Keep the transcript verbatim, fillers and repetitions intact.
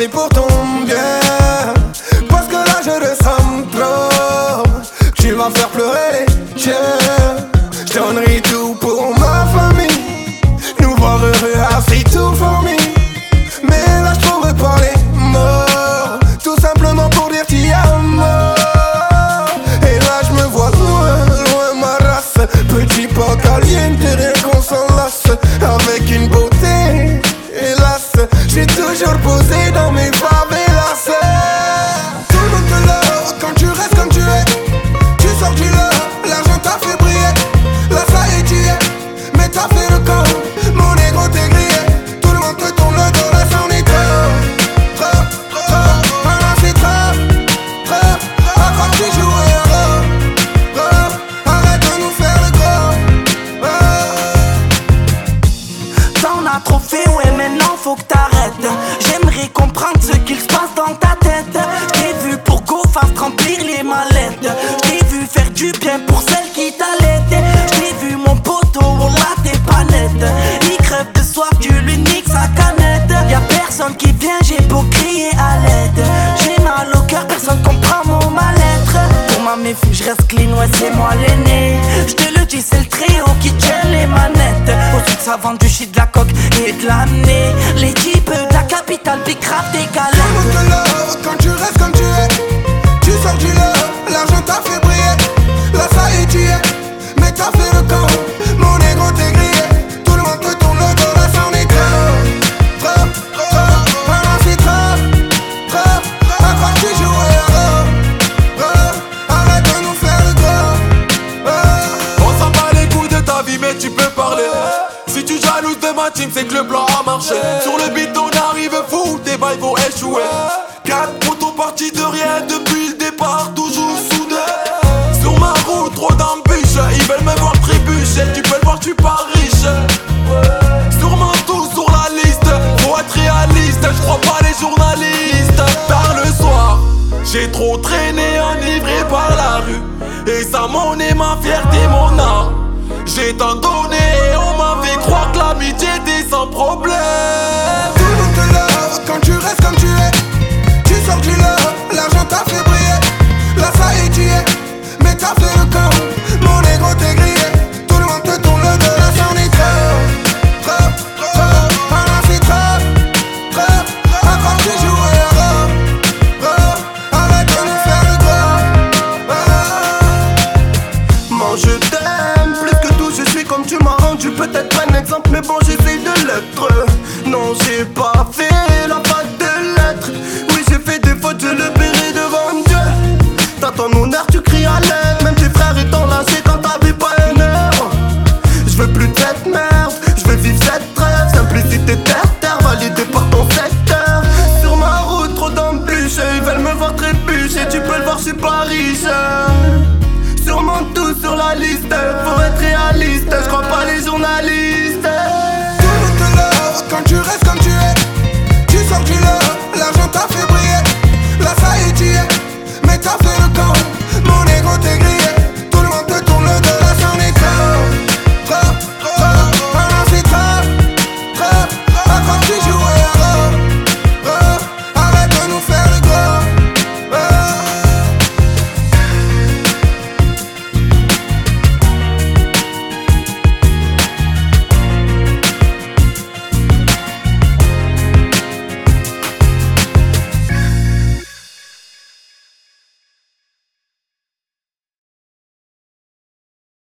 c'est pour ton bien. Parce que là je ressens trop. Tu vas faire pleurer les tiens. Je donnerai tout pour ma famille. Nous voir heureux, assez tout fourni. Mais là je trouve pas les mots. Tout simplement pour dire t'y as mort. Et là je me vois loin, loin ma race. Petit pas caliente, rien qu'on s'en lasse. Avec une beauté, hélas, j'ai toujours posé dans mes favelas. Tout le monde te love quand tu restes comme tu es. Tu sors du love, l'argent t'a fait briller. Là ça y est tu y es, mais t'as fait le camp. Mon ego t'est grillé. Tout le monde te tourne le dos, là c'en est trop. Trop, trop, maintenant c'est trop. Trop, à quoi tu joues un rôle. Trop, arrête de nous faire le gros. T'en as trop fait, ouais maintenant faut que t'arrêtes. J'aimerais comprendre ce qu'il se passe dans ta tête. J't'ai vu pour go fast remplir les mallettes. J't'ai vu faire du bien pour celle qui t'allait. J't'ai vu mon poteau, on l'a t'es pas net. Il crève de soif, tu lui niques sa canette. Y'a personne qui vient, j'ai beau crier à l'aide. J'ai mal au cœur, personne comprend mon mal-être. Pour ma méfie, j'reste clean, ouais c'est moi l'aîné. J'te le dis, c'est le trio qui tient les manettes. Au-dessus de ça vend du shit, de la coque et de l'année. Les types de la capitale, big rap des galettes. Tout le monde te love quand tu restes comme tu es. Tu sors du love, l'argent t'a fait briller. Là ça y est tu y es, mais t'as fait le camp. Mon ego t'est grillé. Tout le monde te tourne le dos, là c'en est trop. Trop, trop, maintenant c'est trop. Trop, à quoi tu joues un rôle. Trop, arrête de nous faire le gros. On s'en bat les couilles de ta vie mais tu peux parler. Si tu jalouses de ma team c'est que le plan a marché. Sur le beat on arrive fou, tes bails vont échouer. Quatre motos partis de rien depuis le départ, toujours soudés. Sur ma route trop d'embûches, ils veulent me voir trébucher. Tu peux le voir, tu pars riche. Sûrement tout sur la liste, faut être réaliste. Je crois pas les journalistes. Tard le soir, j'ai trop traîné enivré par la rue. Et ça m'en est ma fierté, mon art. J'ai tant donné et on m'a fait croire que l'amitié était sans problème. Tout le monde te love quand tu restes comme tu es. Tu sors du love, l'argent t'a fait briller. Là ça y est tu y es, mais t'as fait le camp. Mon ego t'est grillé. Tout le monde te tourne le dos, là c'en est trop. Trop, trop, maintenant c'est trop. Trop, à quoi tu joues un rôle. Trop, arrête de nous faire le gros. Moi je t'aime plus que tout, je suis comme tu m'as rendu. Peut-être pas un exemple mais bon j'essaie de l'être. Non j'ai pas fait la fac de lettres. Oui j'ai fait des fautes, je le paierai devant Dieu. T'attends mon heure, tu cries à l'aide. Même tes frères étant lâchés quand t'avais pas une heure. Je veux plus de cette merde, je veux vivre cette rêve. Simplicité terre, terre, validée par ton secteur. Sur ma route, trop d'embûches, ils veulent me voir trébucher. Tu peux le voir, je suis pas riche. Sûrement tout sur la liste, faut être réaliste. Je crois pas les journalistes. Tout le monde te love quand tu restes comme tu es. Tu sors du love, l'argent t'a fait briller. Là ça y est tu y es, mais t'as fait le camp.